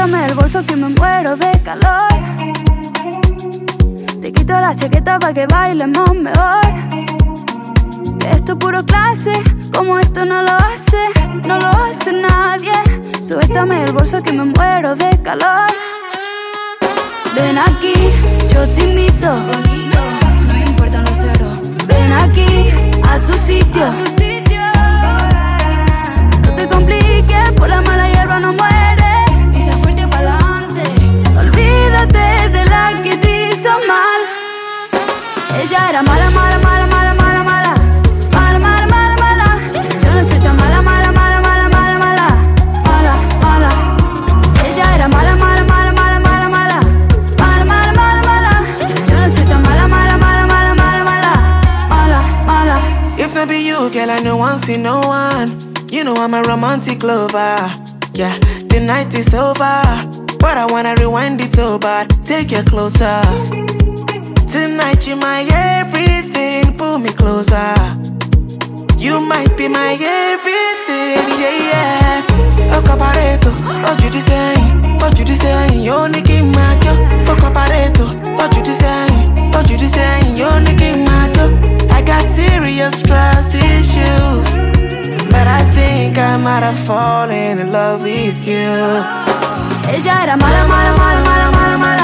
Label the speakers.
Speaker 1: Suéltame el bolso que me muero de calor. Te quito la chaqueta pa' que bailemos mejor. Que esto es puro clase, como esto no lo hace nadie. Suéltame el bolso que me muero de calor. Ven aquí, yo te invito. No importan los ceros. Ven aquí, a tu sitio. No te compliques, por la mala hierba no muere. Pisa fuerte pa'lante. Olvídate de la que te hizo mal. Ella era mala, mala, mala, mala, mala, mala. Mala, mala, mala, mala. Yo no soy tan mala, mala, mala, mala, mala, mala. Mala, mala. Ella era mala, mala, mala, mala, mala, mala. Mala, mala, mala, mala. Yo no soy tan mala, mala, mala, mala, mala, mala. Mala, mala.
Speaker 2: If not be you, girl, I no one see no one. You know I'm a romantic lover. Yeah, the night is over, but I wanna rewind it so bad. Take your clothes off. Tonight you're my everything, pull me closer. You might be my everything, yeah, yeah. Oh, cabareto, oh, you design, yo, Nicki Macho. Oh, cabareto, oh, you design, yo, Nicki Macho. I got serious trust issues, but I think I might have fallen in love with you.
Speaker 1: Ella era mala, mala, mala, mala, mala, mala.